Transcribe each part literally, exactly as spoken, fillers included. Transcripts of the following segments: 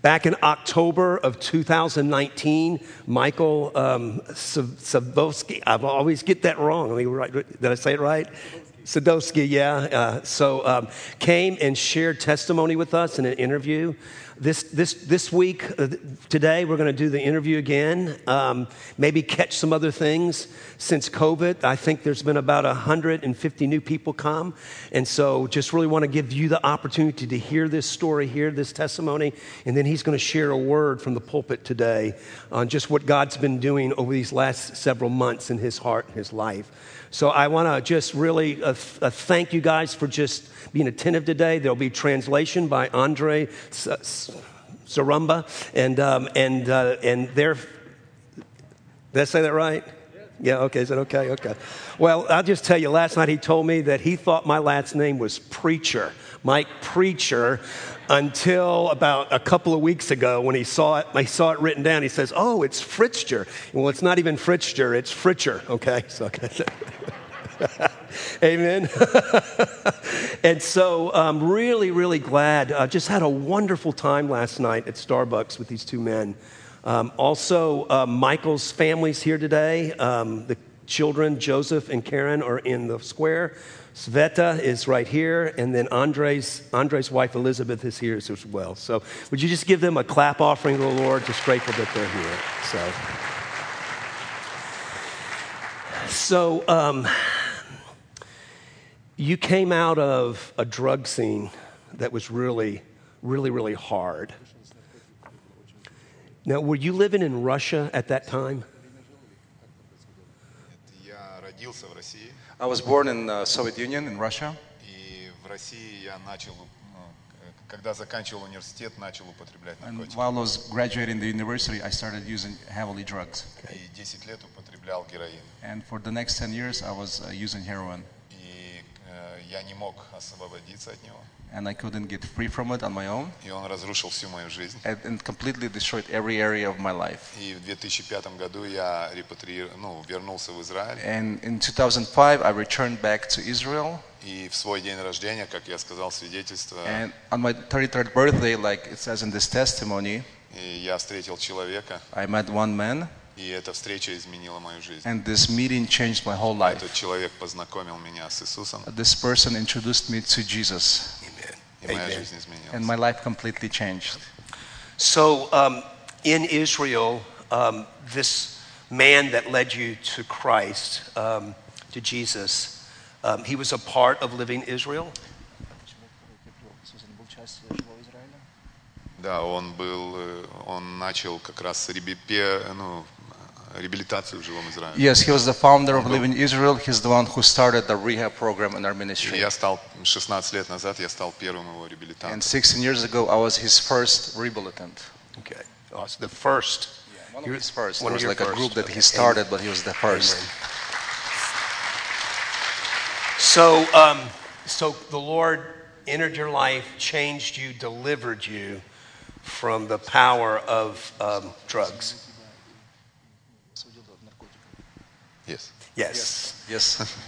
Back in October of two thousand nineteen, Michael um, Sadowski, I always get that wrong. I mean, right, did I say it right? Sadowski, yeah. Uh, so um, came and shared testimony with us in an interview. This this this week, uh, today, we're going to do the interview again. Um, maybe catch some other things. Since COVID, I think there's been about one hundred fifty new people come. And so just really want to give you the opportunity to hear this story, hear this testimony. And then he's going to share a word from the pulpit today on just what God's been doing over these last several months in his heart and his life. So I want to just really uh, th- uh, thank you guys for just being attentive today. There'll be translation by Andre Sarumba, and um, and uh, and they're. Did I say that right? Yeah. Okay. Is it okay? Okay. Well, I'll just tell you. Last night he told me that he thought my last name was Preacher, Mike Preacher, until about a couple of weeks ago when he saw it. He saw it written down. He says, "Oh, it's Fritzger." Well, it's not even Fritzger. It's Fritcher. Okay. So. Okay. Amen. And so I'm um, really, really glad. I uh, just had a wonderful time last night at Starbucks with these two men. Um, also, uh, Michael's family's here today. Um, the children, Joseph and Karen, are in the square. Sveta is right here. And then Andre's, Andre's wife, Elizabeth, is here as well. So would you just give them a clap offering to the Lord? Just grateful that they're here. So, so um, you came out of a drug scene that was really, really, really hard. Now, were you living in Russia at that time? I was born in the Soviet Union, in Russia. And while I was graduating the university, I started using heavily drugs. Okay. And for the next ten years, I was uh, using heroin. And I couldn't get free from it on my own. And, and completely destroyed every area of my life. And in two thousand five, I returned back to Israel. And on my thirty-third birthday, like it says in this testimony, I met one man. И эта встреча изменила мою жизнь. And this meeting changed my whole life. Этот человек познакомил меня с Иисусом. This person introduced me to Jesus. И моя жизнь изменилась. And my life completely changed. So um, in Israel, um, this man that led you to Christ, um, to Jesus, um, he was a part of Living Israel? Да, он был, он начал как раз ребепе, ну, реабилитацию в живом Израиле. Yes, he was the founder of Living Israel. He's the one who started the rehab program in our ministry. Я стал шестнадцать лет назад, я стал первым его реабилитатором. And sixteen years ago, I was his first rehabilitant. Okay, oh, so the first. Yeah, one of his first. One it was of like first. a group that Okay. he started, but he was the first. Amen. So, um, so the Lord entered your life, changed you, delivered you from the power of um, drugs. Yes. Yes. Yes.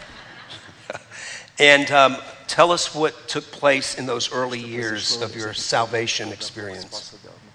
And um, tell us what took place in those early years of your salvation experience.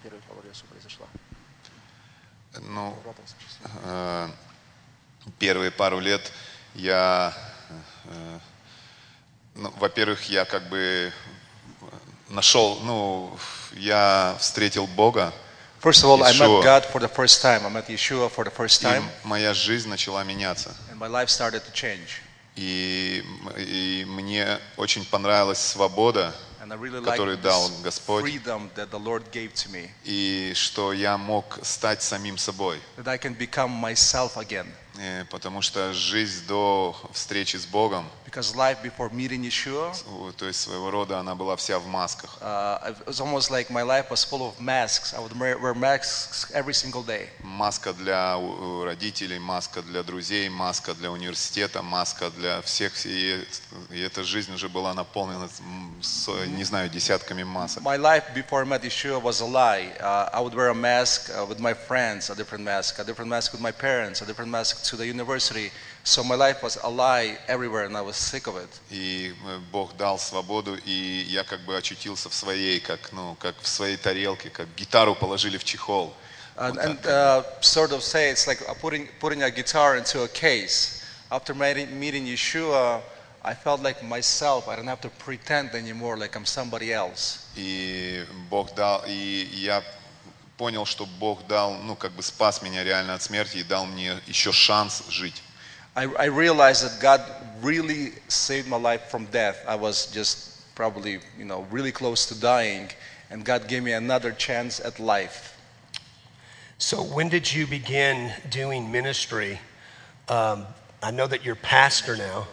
Ну, э, первые пару лет я, э, ну, во-первых, я как бы нашел, ну, я встретил Бога. First of all, I Yeshua. met God for the first time. I met Yeshua for the first time. И моя жизнь начала меняться. And my life started to change. И, и мне очень понравилась свобода, And I really которую liked дал this Господь, freedom that the Lord gave to me. и что я мог стать самим собой. That I can become myself again. И потому что жизнь до встречи с Богом, Because life before meeting Yeshua, то есть своего рода, она была вся в масках. uh, it was almost like my life was full of masks. I would wear masks every single day. Маска для родителей, маска для друзей, маска для университета, маска для всех. И, и эта жизнь уже была наполнена, не знаю, десятками масок. My life before I met Yeshua was a lie. Uh, I would wear a mask uh, with my friends, a different mask, a different mask with my parents, a different mask to the university. So my life was a lie everywhere, and I was sick of it. И Бог дал свободу, и я как бы очутился в своей, как, ну, как в своей тарелке, как гитару положили в чехол. And, and uh, sort of say it's like putting putting a guitar into a case. After meeting, meeting Yeshua, I felt like myself. I don't have to pretend anymore like I'm somebody else. И Бог дал, и я понял, что Бог дал, ну как бы спас меня реально от смерти и дал мне еще шанс жить. I, I realized that God really saved my life from death. I was just probably, you know, really close to dying, and God gave me another chance at life. So when did you begin doing ministry? Um, I know that you're pastor now,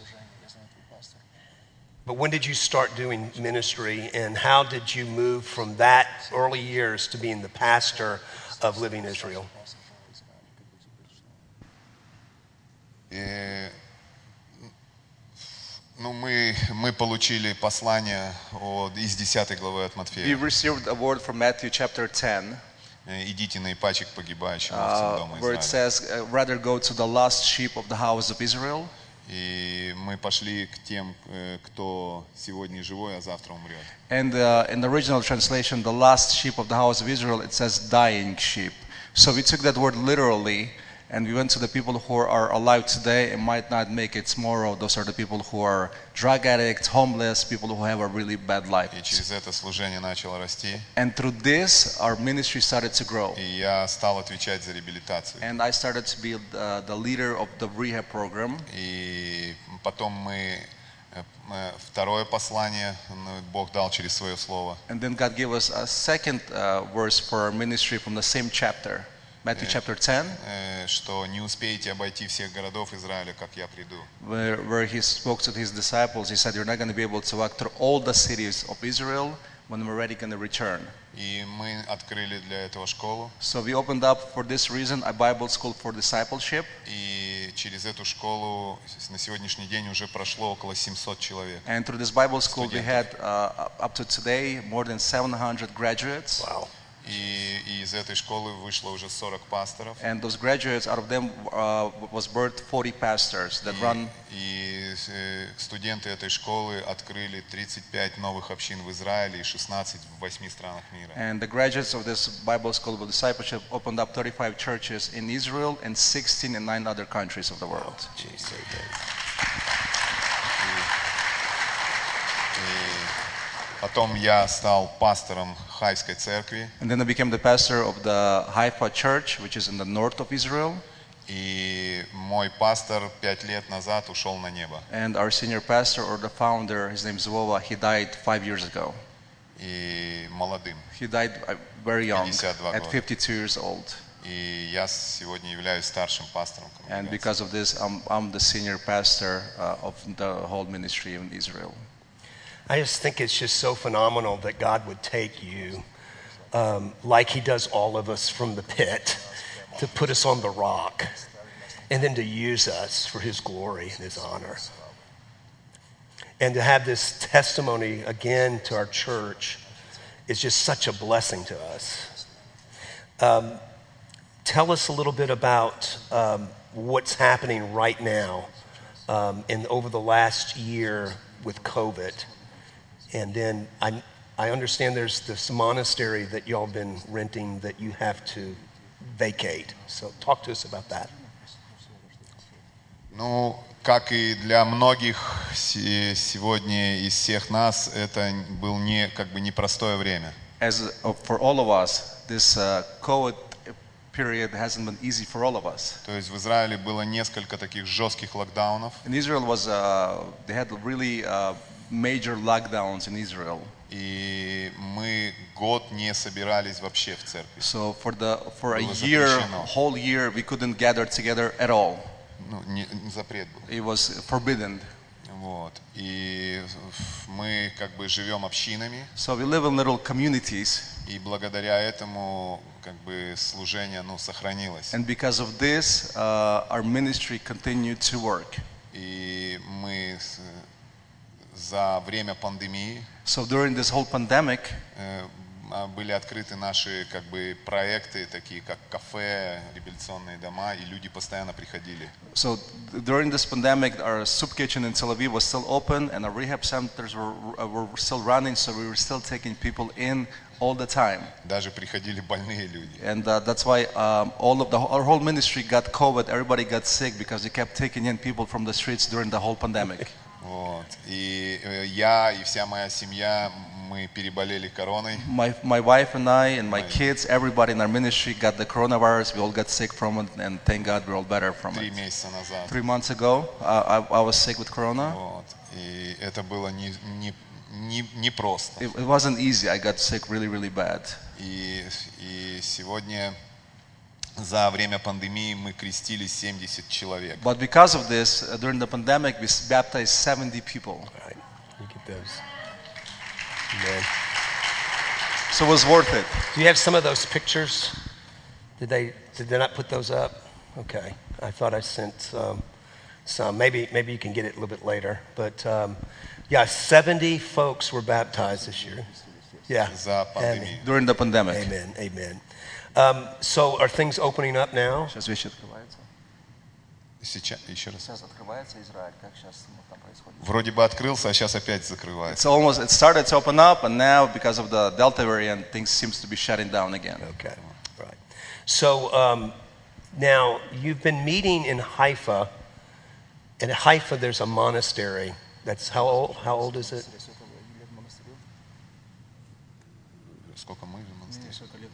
but when did you start doing ministry, and how did you move from that early years to being the pastor of Living Israel? И, ну, мы, мы получили послание от, из десятой главы от Матфея. We received a word from Matthew chapter ten. Идите на ипачек погибающим овцам дома Израиля. Where it says, uh, rather go to the lost sheep of the house of Israel. И мы пошли к тем, кто сегодня живой, а завтра умрет. And uh, in the original translation, the lost sheep of the house of Israel, it says dying sheep. So we took that word literally, and we went to the people who are alive today and might not make it tomorrow. Those are the people who are drug addicts, homeless, people who have a really bad life. И через это служение начало расти. And through this, our ministry started to grow. И я стал отвечать за реабилитацию. And I started to be uh, the leader of the rehab program. И потом мы второе послание Бог дал через свое слово. And then God gave us a second uh, verse for our ministry from the same chapter. Matthew chapter ten, что не успеете обойти всех городов Израиля, как я приду. Where, where he spoke to his disciples, he said, "You're not going to be able to walk through all the cities of Israel when I'm already going to return." И мы открыли для этого школу. So we opened up for this reason a Bible school for discipleship. И через эту школу на сегодняшний день уже прошло около семьсот человек. And through this Bible school, we had uh, up to today more than seven hundred graduates. Wow. И, и из этой школы вышло уже сорок пасторов. And those graduates, out of them, uh, was birthed forty pastors that и, run. И студенты этой школы открыли тридцать пять новых общин в Израиле и шестнадцать в восьми странах мира. And the graduates of this Bible school of discipleship opened up thirty-five churches in Israel and sixteen in nine other countries of the world. Потом я стал пастором Хайфской церкви. And then I became the pastor of the Haifa church, which is in the north of Israel. И мой пастор пять лет назад ушел на небо. And our senior pastor, or the founder, his name is Zvova, he died five years ago. И молодым. He died very young, at года. fifty-two years old. И я сегодня являюсь старшим пастором конгрегации. And because of this, I'm, I'm the senior pastor uh, of the whole ministry in Israel. I just think it's just so phenomenal that God would take you, um, like he does all of us from the pit, to put us on the rock, and then to use us for his glory and his honor. And to have this testimony again to our church is just such a blessing to us. Um, tell us a little bit about um, what's happening right now um, and over the last year with COVID. And then I, I understand there's this monastery that y'all have been renting that you have to vacate. So talk to us about that. Ну, как и для многих сегодня из всех нас, это был не как бы непростое время. As for all of us, this uh, COVID period hasn't been easy for all of us. То есть в Израиле было несколько таких жестких локдаунов. In Israel was uh, they had really uh, major lockdowns in Israel. И мы год не собирались вообще в церкви. So for the for a year, a whole year, we couldn't gather together at all. Ну, не, запрет был. It was forbidden. Вот. И мы как бы живем общинами. So we live in little communities. И благодаря этому как бы служение, ну, сохранилось. And because of this, uh, our ministry continued to work. И мы за время пандемии So during this whole pandemic, а, были открыты наши как бы проекты, такие как кафе, реабилитационные дома, и люди постоянно приходили. So during this pandemic, our soup kitchen in Tel Aviv was still open, and our rehab centers were were still running. So we were still taking people in all the time. Даже приходили больные люди. And uh, that's why um, all of the our whole ministry got COVID. Everybody got sick because we kept taking in people from the streets during the whole pandemic. Вот. И э, я и вся моя семья, мы переболели короной. My my wife and I and my kids, everybody in our ministry got the coronavirus. We all got sick from it, and thank God we're all better from Три it. месяца назад. Three months ago, uh, I, I was sick with corona. Вот. И это было не, не, не, не просто. It, it wasn't easy. I got sick really, really bad. И, и сегодня за время пандемии мы крестили семьдесят человек. But because of this, uh, during the pandemic, we baptized seventy people. All right, you get those. Amen. So it was worth it. Do you have some of those pictures? Did they did they not put those up? Okay, I thought I sent um, some. Maybe maybe you can get it a little bit later. But um, yeah, seventy folks were baptized this year. Yeah. За пандемию. Amen. During the pandemic. Amen. Amen. Um, so are things opening up now? Сейчас вещи открываются. Сейчас, еще раз. Сейчас открывается Израиль. Как сейчас там происходит? Вроде бы открылся, а сейчас опять закрывается. It's almost. It started to open up, and now because of the Delta variant, things seems to be shutting down again. Okay, right. So um, now you've been meeting in Haifa. In Haifa, there's a monastery. That's how old? How old is it? Сколько мы в монастыре?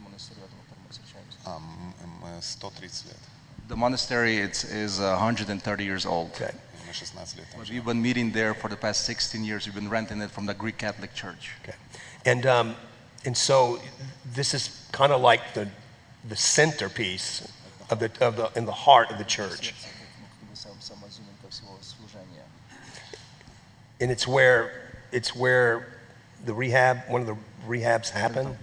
А, м- м- сто тридцать лет. The monastery it's, is one hundred thirty years old. Okay. Мы шестнадцать лет там But живем. we've been meeting there for the past sixteen years. We've been renting it from the Greek Catholic Church. Okay. And um, and so this is kind of like the the centerpiece of the of the in the heart of the church. And it's where it's where the rehab one of the rehabs happen.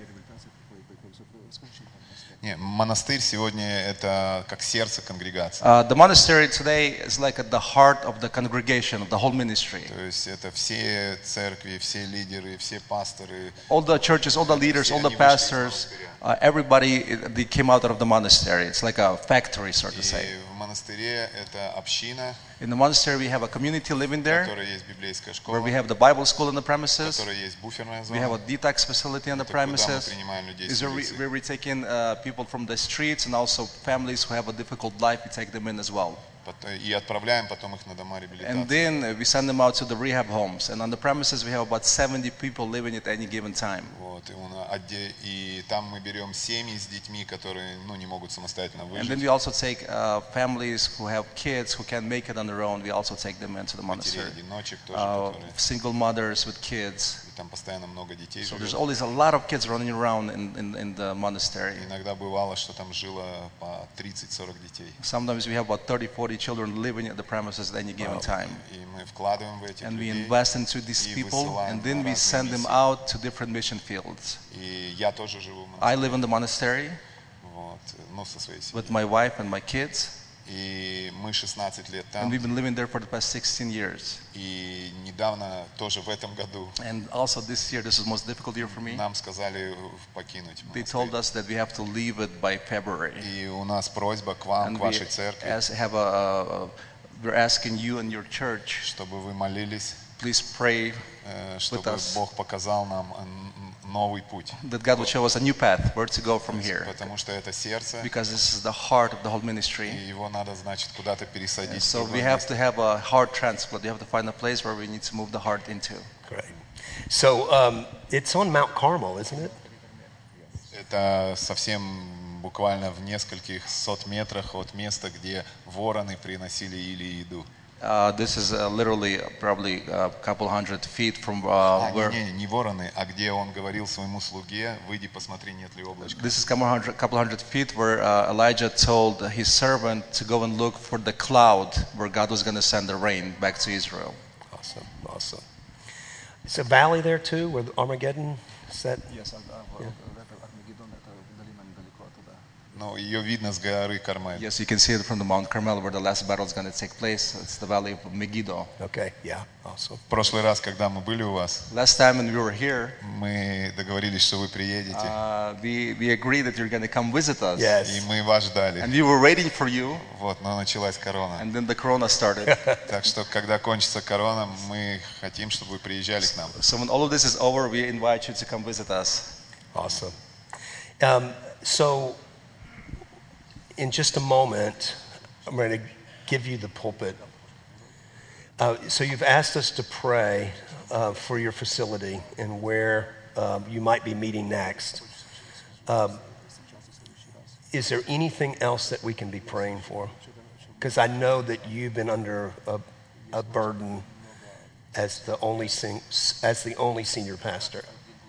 Не, монастырь сегодня это как сердце конгрегации. Uh, the monastery today is like at the heart of the congregation, of the whole ministry. То есть это все церкви, все лидеры, все пасторы. All the churches, all the leaders, all the pastors, uh, everybody, they came out of the monastery. It's like a factory, so to say. И в монастыре это община, In the monastery, we have a community living в there, которой есть библейская where школа, we have the Bible school on the в premises. которой есть буферная We have a зона. detox facility on the Это куда мы premises. принимаем людей с Is where we, улицы. where we take in uh, people from the streets and also families who have a difficult life. We take them in as well. Пот- И отправляем потом их на дома And реабилитации. then uh, we send them out to the rehab homes. And on the premises, we have about seventy people living at any given time. Вот, и, он отде- и там мы берем семьи с детьми, которые ну, не могут самостоятельно And then выжить. we also take uh, families who have kids who can't make it on their own. We also take them into the monastery. Матерей-одиночек тоже, Uh, которые... single mothers with kids. и там постоянно много детей So живет. there's always a lot of kids running around in, in, in the monastery. Иногда бывало, что там жило по тридцать-сорок детей. Sometimes we have about thirty, forty children living at the premises at any given time. И мы вкладываем в этих And we людей. invest into these И people, высылаем and then на we разные send them миссии. out to different mission fields. И я тоже живу в I монастыре, live in the monastery вот, ну, со своей семьей. with my wife and my kids, И мы шестнадцать лет and там. we've been living there for the past sixteen years. И недавно, тоже в этом году, And also this year, this is the most difficult year for me. нам сказали покинуть They told монастырь. us that we have to leave it by February. И у нас просьба к вам, And к we вашей церкви, as have a, a, we're asking you and your church, чтобы вы молились, please pray э, чтобы us. Бог показал нам э, н- новый путь. that God will show us a new path, where to go from here. Потому что это сердце, Because this is the heart of the whole и ministry. его надо, значит, куда-то пересадить. в So другое we have место. to have a heart transplant. We have to find a place where we need to move the heart into. Great. So um, it's on Mount Carmel, isn't it? Это совсем буквально в нескольких сот метрах от места, где вороны приносили или еду. Uh, this is uh, literally uh, probably a couple hundred feet from uh, А, where. не, не, не вороны, а где он говорил своему слуге, выйди, посмотри, нет ли облачка. This is a couple hundred, couple hundred feet where uh, Elijah told his servant to go and look for the cloud where God was going to send the rain back to Israel. Awesome, awesome. It's a valley there too, where Armageddon is that? Yes, Yeah. но ее видно с горы Кармель. Yes, you can see it from the Mount Carmel where the last battle is going to take place. It's the valley of Megiddo. Okay, yeah, awesome. В прошлый раз, когда мы были у вас, Last time when we were here, мы договорились, что вы приедете, uh, we, we agreed that you're going to come visit us. Yes. и мы вас ждали. And we were waiting for you, Вот, но началась корона. and then the corona started. Так что, когда кончится корона, мы хотим, чтобы вы приезжали к нам. So when all of this is over, we invite you to come visit us. Awesome. Um, so, in just a moment, I'm going to give you the pulpit. Uh, so, you've asked us to pray uh, for your facility and where um, you might be meeting next. Um, is there anything else that we can be praying for? Because I know that you've been under a, a burden as the only sen- as the only senior pastor.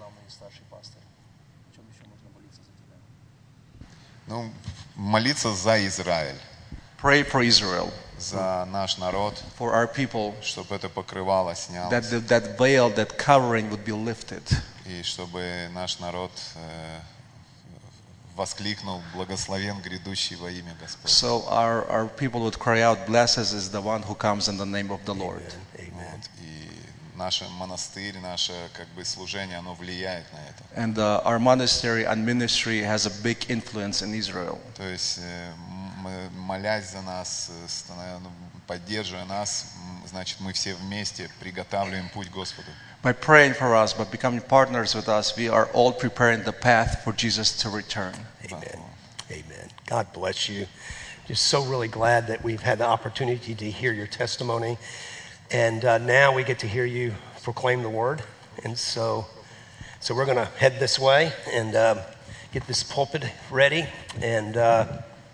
Ну, молиться за Израиль, Pray for Israel, за наш народ, for our people, чтобы это покрывало that снялось, the, that veil, that covering would be lifted. и чтобы наш народ э, воскликнул: благословен грядущий во имя Господне. So our, our people would cry out, blessed is the one who comes in the name of the Lord. Amen. Вот, и наш монастырь, наше как бы служение, оно влияет на это. And uh, our monastery and ministry has a big influence in Israel. То есть, э, м- молясь за нас, э, станов- ну, поддерживая нас, м, значит, мы все вместе приготавливаем путь Господу. By praying for us, by becoming partners with us, we are all preparing the path for Jesus to return. Amen. Amen. God bless you. Just so really glad that we've had the opportunity to hear your testimony. And uh, now we get to hear you proclaim the word. And so, so we're going to head this way and um, get this pulpit ready. And uh,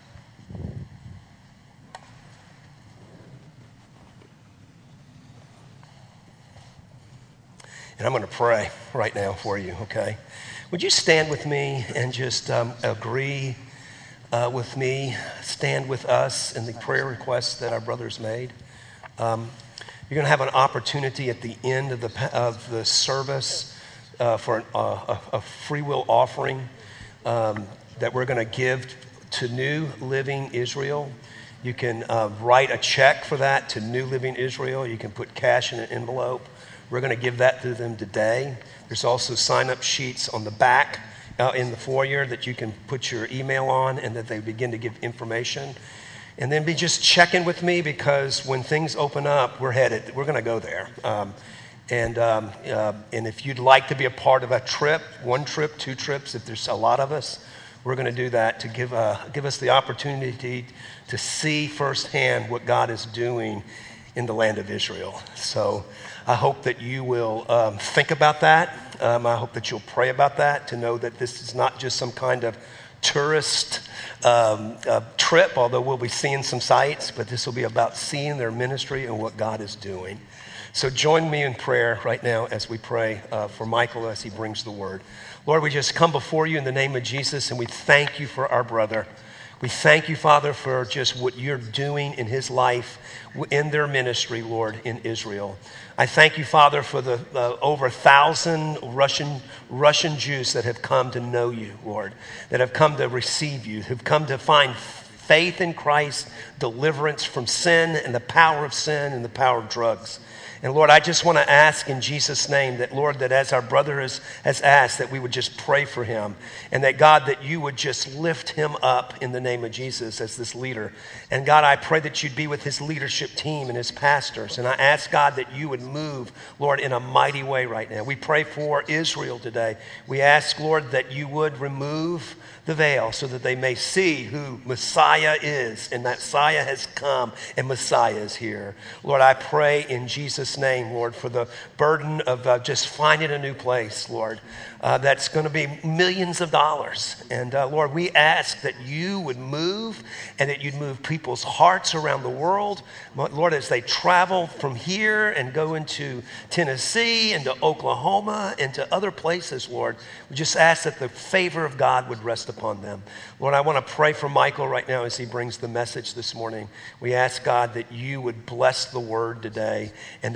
and I'm going to pray right now for you, okay? Would you stand with me and just um, agree uh, with me, stand with us in the prayer requests that our brothers made? Um, you're going to have an opportunity at the end of the of the service uh, for an, uh, a, a free will offering um, that we're going to give to New Living Israel. You can uh, write a check for that to New Living Israel. You can put cash in an envelope. We're going to give that to them today. There's also sign-up sheets on the back uh, in the foyer that you can put your email on and that they begin to give information. And then be just checking with me because when things open up, we're headed. We're going to go there. Um, and um, uh, and if you'd like to be a part of a trip, one trip, two trips, if there's a lot of us, we're going to do that to give uh, give us the opportunity to see firsthand what God is doing in the land of Israel. So I hope that you will um, think about that. Um, I hope that you'll pray about that to know that this is not just some kind of tourist um, uh, trip, although we'll be seeing some sights, but this will be about seeing their ministry and what God is doing. So join me in prayer right now as we pray uh, for Michael as he brings the word. Lord, we just come before you in the name of Jesus, and we thank you for our brother. We thank you, Father, for just what you're doing in his life, in their ministry, Lord, in Israel. I thank you, Father, for the uh, over a thousand Russian Russian Jews that have come to know you, Lord, that have come to receive you, who've come to find faith in Christ, deliverance from sin and the power of sin and the power of drugs. And Lord, I just want to ask in Jesus' name that, Lord, that as our brother has, has asked, that we would just pray for him. And that, God, that you would just lift him up in the name of Jesus as this leader. And God, I pray that you'd be with his leadership team and his pastors. And I ask, God, that you would move, Lord, in a mighty way right now. We pray for Israel today. We ask, Lord, that you would remove the veil so that they may see who Messiah is, and that Messiah has come and Messiah is here. Lord, I pray in Jesus' name, Lord, for the burden of uh, just finding a new place, Lord, uh, that's going to be millions of dollars. And uh, Lord, we ask that you would move and that you'd move people's hearts around the world. Lord, as they travel from here and go into Tennessee, into Oklahoma, into other places, Lord, we just ask that the favor of God would rest upon them. Lord, I want to pray for Michael right now as he brings the message this morning. We ask, God, that you would bless the word today and that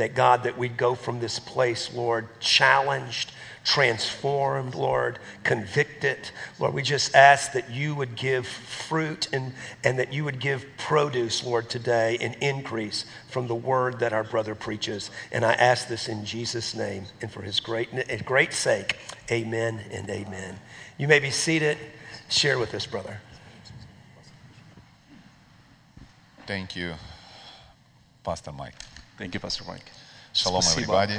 that, God, that we'd go from this place, Lord, challenged, transformed, Lord, convicted. Lord, we just ask that you would give fruit and, and that you would give produce, Lord, today, an increase from the word that our brother preaches. And I ask this in Jesus' name and for his great, great sake. Amen and amen. You may be seated. Share with us, brother. Thank you, Pastor Mike. Thank you, Pastor Mike. Shalom, Спасибо. everybody.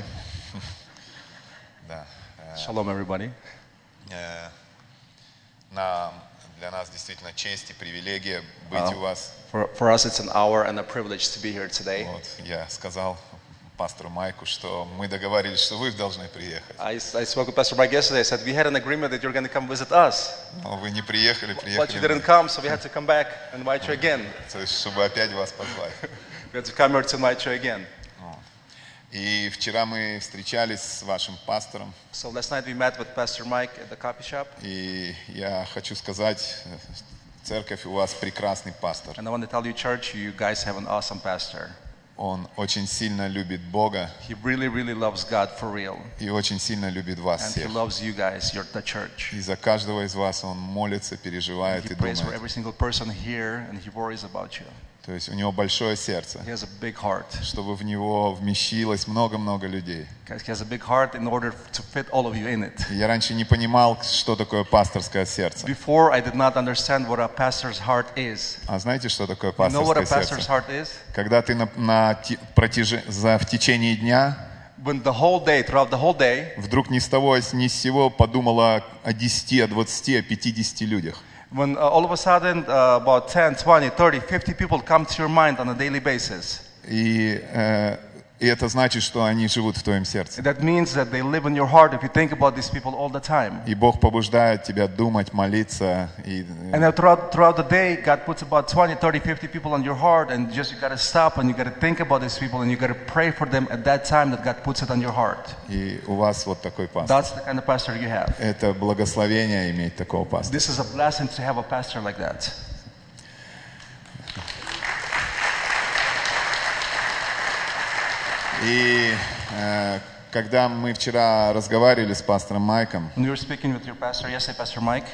Да. Shalom, everybody. Э, на- Для нас действительно честь и привилегия быть у вас. For, for us, it's an honor and a privilege to be here today. Вот, я сказал пастору Майку, что мы договорились, что вы должны приехать. I, I spoke with Pastor Mike yesterday. I said we had an agreement that you're going to come visit us, Но вы не приехали, but приехали you мы. didn't come, so we had to come back and invite you again. То есть, чтобы опять вас позвать. We had to come here to invite you again. И вчера мы встречались с вашим пастором, So last night we met with Pastor Mike at the coffee shop, и я хочу сказать, церковь, у вас прекрасный пастор. and I want to tell you, church, you guys have an awesome pastor. Он очень сильно любит Бога He really, really loves God for real, и очень сильно любит вас and he всех. loves you guys, you're the church. И за каждого из вас он молится, переживает He и prays for думает. every single person here, and he worries about you. То есть у него большое сердце, He has a big heart. чтобы в него вмещилось много-много людей. He has a big heart in order to fit all of you in it. И я раньше не понимал, что такое пасторское сердце. Before, I did not understand what a pastor's heart is. А знаете, что такое You know what a пасторское pastor's сердце? heart is? Когда ты на, на те- протяже- за, в течение дня When the whole day, throughout the whole day, вдруг ни с того ни с сего подумала о десяти, о двадцати, о пятидесяти людях. when uh, all of a sudden uh, about ten, twenty, thirty, fifty people come to your mind on a daily basis. И, э, и это значит, что они живут в твоем сердце. That means that they live in your heart if you think about these people all the time. И Бог побуждает тебя думать, молиться. И, And then throughout, throughout the day, God puts about twenty, thirty, fifty people on your heart, and just you got to stop and you got to think about these people and you got to pray for them at that time that God puts it on your heart. и у вас вот такой пастор. That's the kind of pastor you have. Это благословение иметь такого пастора. This is a blessing to have a pastor like that. И э, когда мы вчера разговаривали с пастором Майком, When you were speaking with your pastor yesterday, Pastor Mike,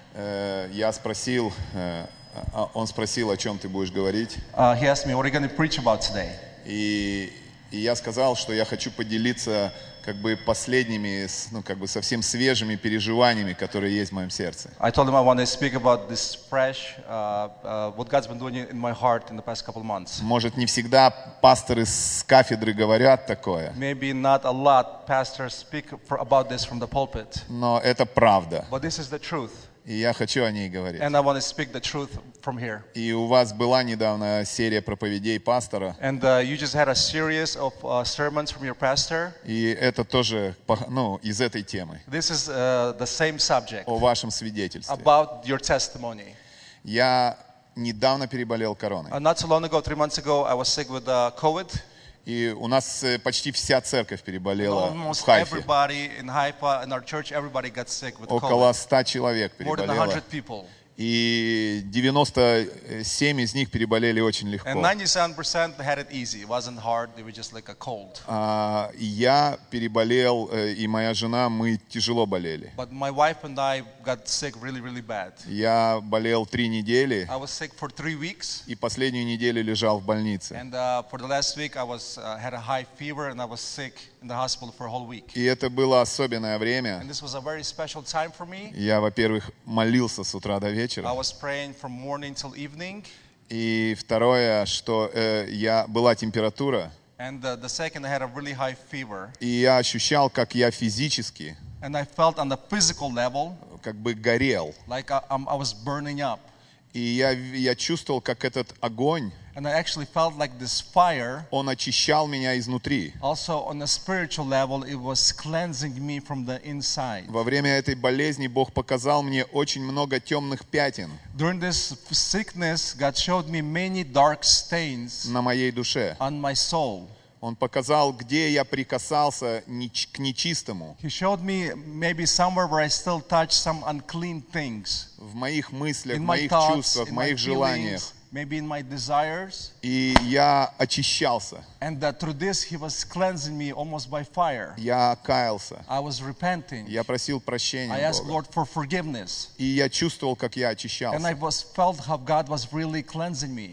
э, я спросил, э, а- он спросил, о чем ты будешь говорить. uh, he asked me, what are you going to preach about today? И, и я сказал, что я хочу поделиться как бы последними, с- ну как бы совсем свежими переживаниями, которые есть в моем сердце. I told him I want to speak about this fresh, uh, uh, what God's been doing in my heart in the past couple of months. Может, не всегда пасторы с кафедры говорят такое, Maybe not a lot pastors speak for, about this from the pulpit, но это правда. but this is the truth. И я хочу о ней говорить. And I want to speak the truth from here. И у вас была недавно серия проповедей пастора, And uh, you just had a series of uh, sermons from your pastor. и это тоже, по- ну, из этой темы, This is uh, the same subject о вашем свидетельстве. about your testimony. Я недавно переболел короной, Uh, not so long ago, three months ago, I was sick with uh, COVID. и у нас э, почти вся церковь переболела в Almost Хайфе. everybody in Haifa, in our church, everybody got sick with Около COVID. ста человек More than a переболело, hundred people. и девяносто семь из них переболели очень легко. And ninety-seven percent had it easy. It wasn't hard. They were just like a cold. А, и я переболел, э, и моя жена, мы тяжело болели. But my wife and I got sick really, really bad. Я болел три недели, I was sick for three weeks. и последнюю неделю лежал в больнице. And uh, for the last week, I was uh, had a high fever and I was sick in the hospital for a whole week. И это было особенное время. And this was a very special time for me. Я, во-первых, молился с утра до I вечера. was praying from morning till evening. И второе, что э, я, была температура, And uh, the second, I had a really high fever. и я ощущал, как я физически And I felt on the physical level как бы горел. like I, um, I was burning up. И я, я чувствовал, как этот огонь, And I actually felt like this fire, он очищал меня изнутри. also on a spiritual level, it was cleansing me from the inside. Во время этой болезни Бог показал мне очень много темных пятен During this sickness, God showed me many dark stains на моей душе. on my soul. Он показал, где я прикасался неч- к нечистому. He showed me maybe somewhere where I still touch some unclean things. В моих мыслях, In в my моих thoughts, чувствах, в in my моих желаниях. feelings, maybe in my desires. И я очищался. And that through this he was cleansing me almost by fire. Я каялся. I was repenting. Я просил I прощения asked Бога. Lord for forgiveness. И я чувствовал, как я And I очищался. was felt how God was really cleansing me.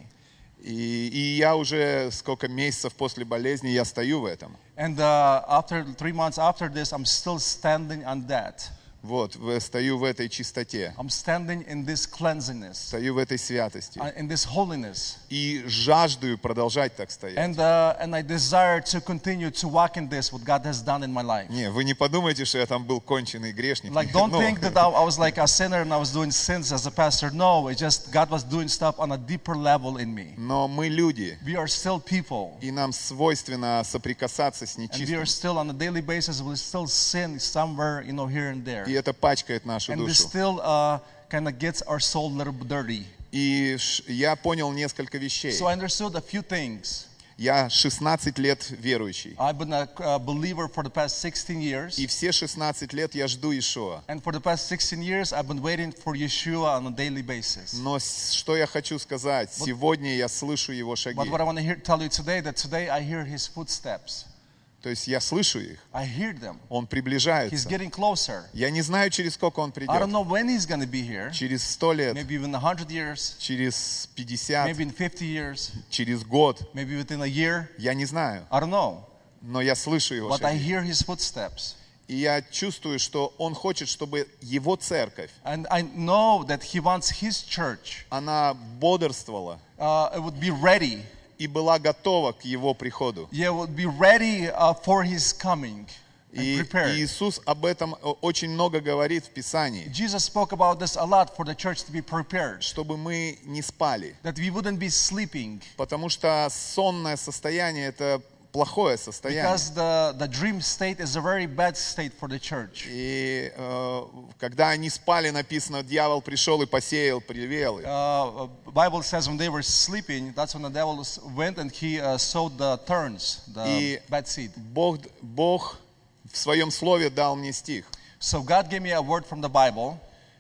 И, и я уже сколько месяцев после болезни, я стою в этом. And uh, after three months after this, I'm still standing on that. Вот, в- стою в этой чистоте. I'm standing in this cleansiness, Стою в этой святости. uh, in this holiness. И жаждаю продолжать так стоять. And, uh, and I desire to continue to walk in this, what God has done in my life. Не, вы не подумайте, что я там был конченый грешник. Like, Нет, don't ну, think that I, I was like a sinner and I was doing sins as a pastor. No, it's just God was doing stuff on a deeper level in me. Но мы люди, We are still people. и нам свойственно соприкасаться с And we нечистым. are still on a daily basis, we still sin somewhere, you know, here and there. И это пачкает нашу And this душу. still uh, kind of gets our soul a little bit dirty. И ш- я понял несколько вещей. So I understood a few things. Я шестнадцать лет верующий. I've been a uh, believer for the past sixteen years. И все шестнадцать лет я жду Иешуа. And for the past sixteen years, I've been waiting for Yeshua on a daily basis. Но с- что я хочу сказать? Сегодня я слышу Его шаги. But what I want to hear, tell you today, that today I hear His footsteps. То есть я слышу их. I hear them. Он He's приближается. getting closer. Я не знаю, через сколько Он I don't придет. know when He's going to be here. Через сто лет, Maybe even a hundred years. через пятьдесят, Maybe in fifty years. через год. Maybe within a year. Я не знаю. I don't know. Но я слышу Его But I шаги. hear His footsteps. И я чувствую, что Он хочет, чтобы Его церковь, And I know that He wants His church она бодрствовала uh, it would be ready. и была готова к Его приходу. Yeah, would be ready uh, for His coming and И prepared. Иисус об этом очень много говорит в Писании, Jesus spoke about this a lot for the church to be prepared, чтобы мы не спали. that we wouldn't be sleeping, Потому что сонное состояние – это плохое состояние. because the, the dream state is a very bad state for the church. И э, когда они спали, написано, дьявол пришел и посеял привелы. Uh, Bible says when they were sleeping, that's when the devil s- went and he uh, sowed the thorns, the И bad seed. Бог, Бог в своем слове дал мне стих. So God gave me a word from the Bible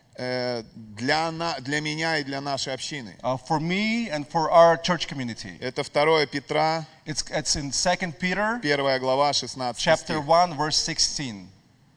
э, для, на- для меня и для нашей общины. uh, for me and for our church community. Это второе Петра, It's, it's in Second Peter первая глава, шестнадцатый chapter стих. one, verse sixteen.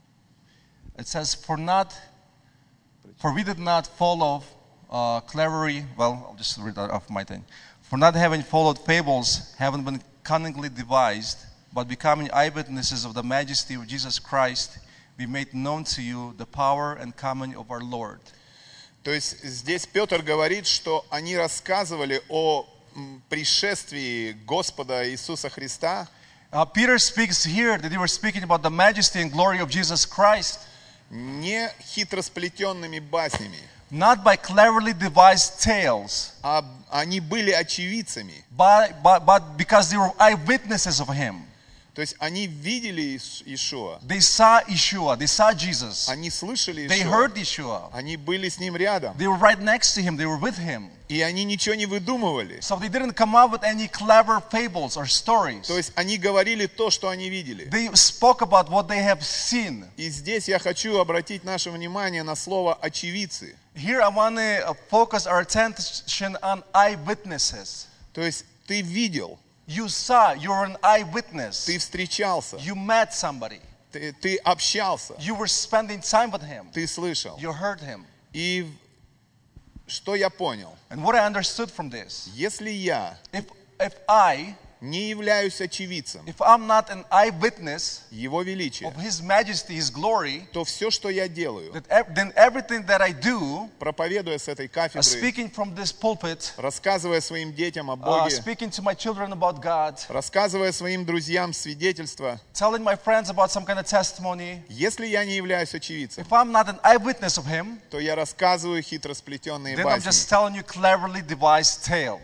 It says, For not, for we did not follow uh, cleverly, well, I'll just read that off my thing. For not having followed fables, having been cunningly devised, but becoming eyewitnesses of the majesty of Jesus Christ, we made known to you the power and coming of our Lord. То есть здесь Петр говорит, что они рассказывали о м, пришествии Господа Иисуса Христа Uh, Peter speaks here that they were speaking about the majesty and glory of Jesus Christ, не хитросплетенными баснями, not by cleverly devised tales, а они были очевидцами. but, but, but because they were eyewitnesses of Him. То есть они видели Ис- Иешуа, They saw Yeshua, they saw Jesus, они слышали they Иешуа, heard Yeshua, они были с Ним рядом, they were right next to Him, they were with Him. и они ничего не выдумывали. So they didn't come up with any clever fables or stories. То есть они говорили то, что они видели. They spoke about what they have seen. И здесь я хочу обратить наше внимание на слово «очевидцы». Here I want to focus our attention on eyewitnesses. То есть ты видел, You saw, you're an eyewitness. ты встречался, You met somebody. ты, ты общался, You were spending time with him. ты слышал. You heard him. И что я понял? And what I understood from this, Если я if, if I, не являюсь очевидцем if I'm not an eyewitness Его величия, of His majesty, His glory, то все, что я делаю, that ev- then everything that I do, проповедуя с этой uh, кафедры, speaking from this pulpit, рассказывая своим детям о uh, Боге, speaking to my children about God, рассказывая своим друзьям свидетельства, telling my friends about some kind of testimony, если я не являюсь очевидцем, if I'm not an eyewitness of Him, то я рассказываю хитросплетенные then I'm басни. just telling you cleverly devised tales.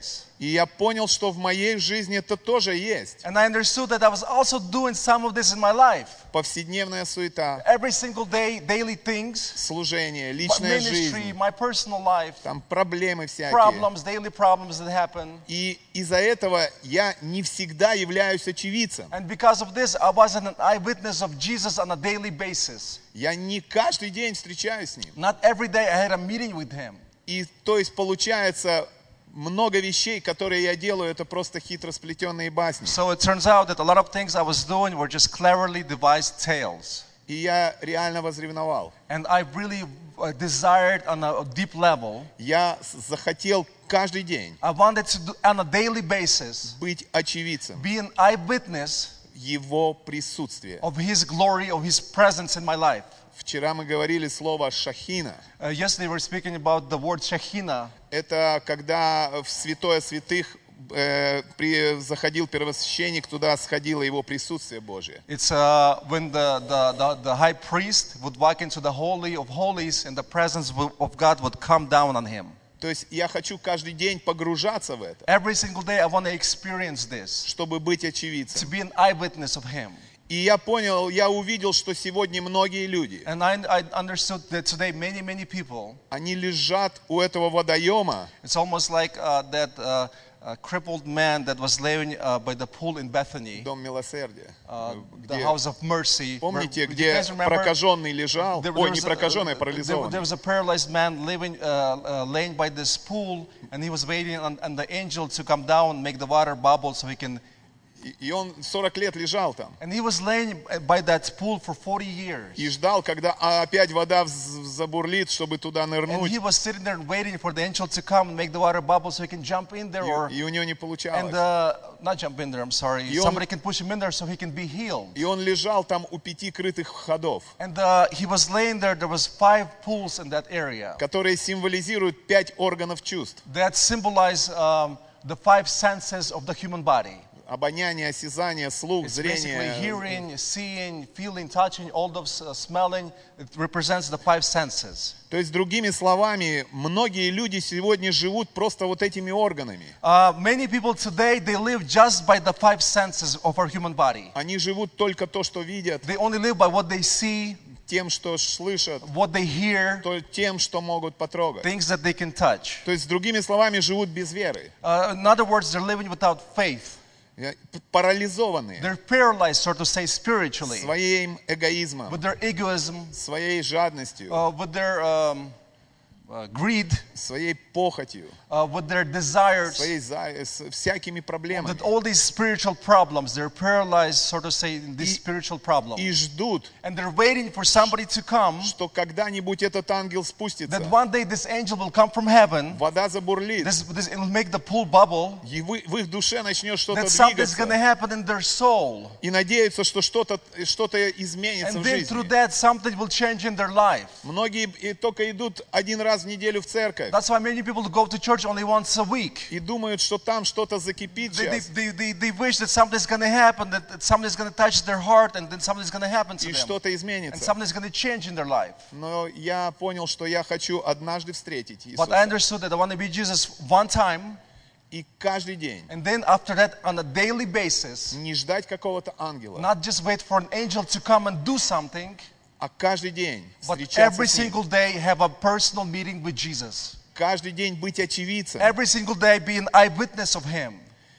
И я понял, что в моей жизни это тоже есть. And I understood that I was also doing some of this in my life. Повседневная суета, Every single day, daily things, служение, my личная ministry, жизнь, my personal life, там проблемы всякие. problems, daily problems that happen. И из-за этого я не всегда являюсь очевидцем. And because of this, I wasn't an eyewitness of Jesus on a daily basis. Я не каждый день встречаюсь с ним. Not every day I had a meeting with him. И то есть получается, много вещей, которые я делаю, это просто хитро сплетенные басни. So it turns out that a lot of things I was doing were just cleverly devised tales. И я реально возревновал. And I really uh, desired on a deep level, Я с- захотел каждый день I wanted to do on a daily basis, быть очевидцем be an eyewitness Его присутствия. of His glory, of His presence in my life. Вчера мы говорили слово «шахина». Uh, yesterday we were speaking about the word Shekhinah. Это когда в святое святых э, при, заходил первосвященник, туда сходило его присутствие Божие. It's uh, when the, the, the, the high priest would walk into the Holy of Holies and the presence of of God would come down on him. То есть я хочу каждый день погружаться в это, Every single day I want to experience this, чтобы быть to очевидцем. be an eyewitness of Him. И я понял, я увидел, что сегодня многие люди, And I, I understood that today many, many people, они лежат у этого водоема, it's almost like uh, that uh, uh, crippled man that was laying uh, by the pool in Bethany, дом милосердия, uh, the где, house of mercy. помните, Where- do you где guys remember? прокаженный лежал, There- ой, there не was a- прокаженный, а there- there парализованный. was a paralyzed man living, uh, uh, laying by this pool, and he was waiting on, on the angel to come down and make the water bubble so he can. И- И он сорок лет лежал там And he was laying by that pool for forty years. и ждал, когда опять вода вз- забурлит, чтобы туда And нырнуть. he was sitting there waiting for the angel to come and make the water bubble so he can jump in there, or И, и у него не and получалось. uh, not jump in there. I'm sorry. И он- Somebody can push him in there so he can be healed. И он лежал там у пяти крытых входов, And uh, he was laying there. There was five pools in that area которые символизируют пять органов чувств. that symbolize um, the five senses of the human body. Обоняние, осязание, слух, It's basically зрение. hearing, seeing, feeling, touching, all those uh, smelling. It represents the five senses. То есть, другими словами, многие люди сегодня живут просто вот этими органами. Uh, many people today, they live just by the five senses of our human body. Они живут только то, что видят, They only live by what they see, тем, что слышат, what they hear, то- тем, что могут потрогать. things that they can touch. То есть, другими словами, живут без веры. Uh, in other words, they're living without faith. Э, п- Парализованные They're paralyzed, so to say, spiritually, своим эгоизмом, with their egoism, своей жадностью, uh, with their um, uh, greed, своей похотью, uh, with their desires, своей за- с всякими проблемами. with all these spiritual problems. They're paralyzed, so to say, in these И- spiritual problems. И ждут, And they're waiting for somebody to come, что когда-нибудь этот ангел спустится, that one day this angel will come from heaven, вода забурлит, this, this it will make the pool bubble, и вы- в их душе начнет что-то that something's going to двигаться, happen in their soul. и надеются, что что-то что-то изменится And в then through жизни. that, something will change in their life. Многие и только идут один раз в неделю в церковь That's why many people go to church only once a week. и думают, что там что-то закипит They, they, сейчас, they, they, they wish that something's going to happen, that, that something's going to touch their heart, and then something's going to happen to и them. что-то And изменится. something's going to change in their life. Но я понял, что я хочу однажды встретить But I Иисуса. understood that I want to be Jesus one time, И каждый день and then after that, on a daily basis, не ждать какого-то ангела, not just wait for an angel to come and do something, а каждый день but встречаться every с Ним. single day have a personal meeting with Jesus. Каждый день быть очевидцем. Every single day be an eyewitness of Him.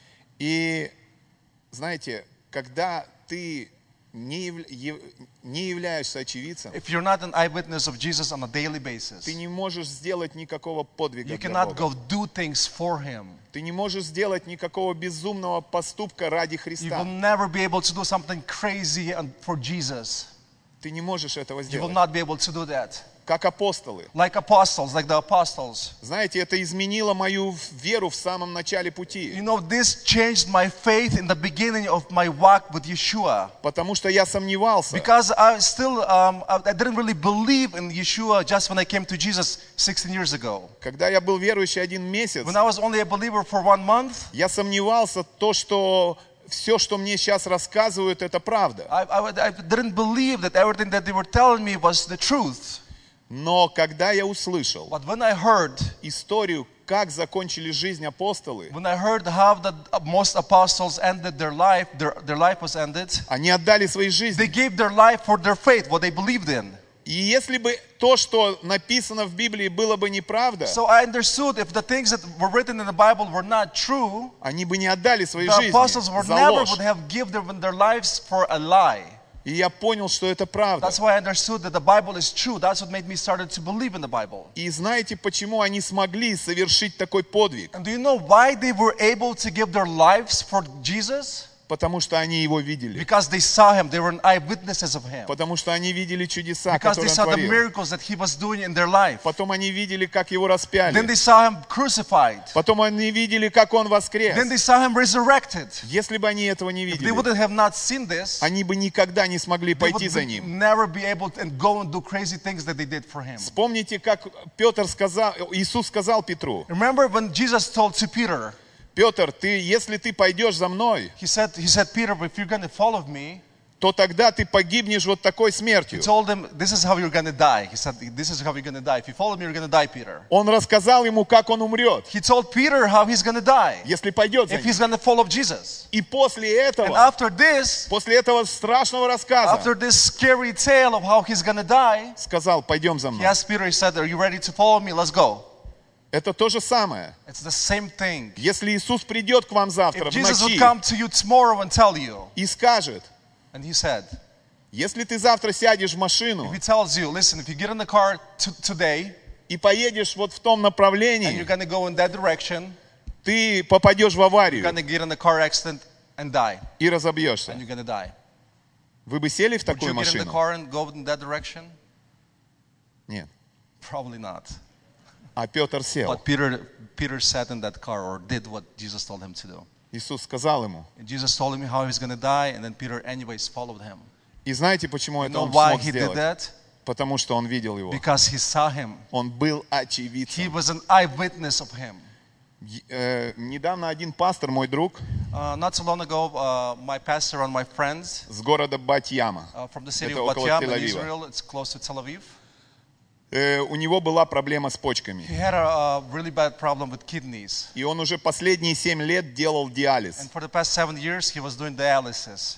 И знаете, когда ты не, яв- яв- не являешься очевидцем, If you're not an eyewitness of Jesus on a daily basis, ты не можешь сделать никакого подвига you для cannot Бога. go do things for Him. Ты не можешь сделать никакого безумного поступка ради You will Христа. never be able to do something crazy and- for Jesus. Ты не можешь этого You will сделать. not be able to do that. Как апостолы. Like apostles, like the apostles. Знаете, это изменило мою веру в самом начале You пути. know, this changed my faith in the beginning of my walk with Yeshua. Потому что я сомневался. Because I still, um, I I didn't really believe in Yeshua just when I came to Jesus sixteen years ago. Когда я был верующий один месяц, When I was only a believer for one month, я сомневался, то, что все, что мне сейчас рассказывают, это правда. I, I, would- I didn't believe that everything that they were telling me was the truth. Но когда я услышал But when I heard, историю, как закончили жизнь апостолы, when I heard how the most apostles ended their life, their, their life was ended, они отдали свои they жизни. gave their life for their faith, what they believed in. И если бы то, что написано в Библии, было бы неправда, So I understood if the things that were written in the Bible were not true, они бы не отдали свои the apostles жизни would за never ложь. would have given their lives for a lie. И я понял, что это правда. That's why I understood that the Bible is true. That's what made me started to believe in the Bible. И знаете, почему они смогли совершить такой подвиг? And do you know why they were able to give their lives for Jesus? Потому что они его видели. Because they saw him. They were eyewitnesses of him. Потому что они видели чудеса, Because they которые он saw the творил. miracles that he was doing in their life. Потом они видели, как его Then распяли. they saw him crucified. Потом они видели, как он Then воскрес. they saw him resurrected. Если бы они этого не If they видели, wouldn't have not seen this, они бы никогда не смогли they пойти would за be- ним. never be able to and go and do crazy things that they did for him. Вспомните, как Петр сказал, Иисус сказал Петру: Remember when Jesus told to Peter, Петр, ты, если ты пойдешь за мной, he said, he said, Peter, if you're going to follow me, то тогда ты погибнешь вот такой he смертью. told him, this is how you're going to die. He said, this is how you're going to die. If you follow me, you're going to die, Peter. Он рассказал ему, как он умрет, He told Peter how he's going to die если пойдет за if ним. he's going to follow Jesus. И после And этого, after this, после этого страшного рассказа, after this scary tale of how he's going to die, сказал: пойдем за he мной. asked Peter, he said, are you ready to follow me? Let's go. Это то же самое. It's the same thing. Если Иисус придет к вам завтра If в Jesus would ночи come to you tomorrow and tell you, и скажет: and he said, если ты завтра сядешь в машину if he tells you, listen, if you get in the car t- today и поедешь вот в том and you're направлении, going to go in that direction, ты попадешь в you're аварию going to get in a car accident and die, и разобьешься. and you're going to die. Вы бы сели в Would такую you get in the машину? car and go in that direction? Нет. Probably not. А Петр сел. But Peter, Peter sat in that car or did what Jesus told him to do. Иисус сказал ему. And Jesus told him how he was going to die, and then Peter anyways followed him. И знаете, почему You это know он why смог he did сделать? that? Потому что он видел его. Because he saw him. Он был He очевидцем. was an eyewitness of him. Е- э, Недавно один пастор, мой друг, Uh, not so long ago, uh, my pastor and my friends с города Батьяма, uh, from the city Это of около Bat Yam in Тель-Авива. Israel, it's close to Tel Aviv. э, у него была проблема с почками. He had a, a really bad problem with kidneys. И он уже последние семь лет делал диализ. And for the past seven years, he was doing dialysis.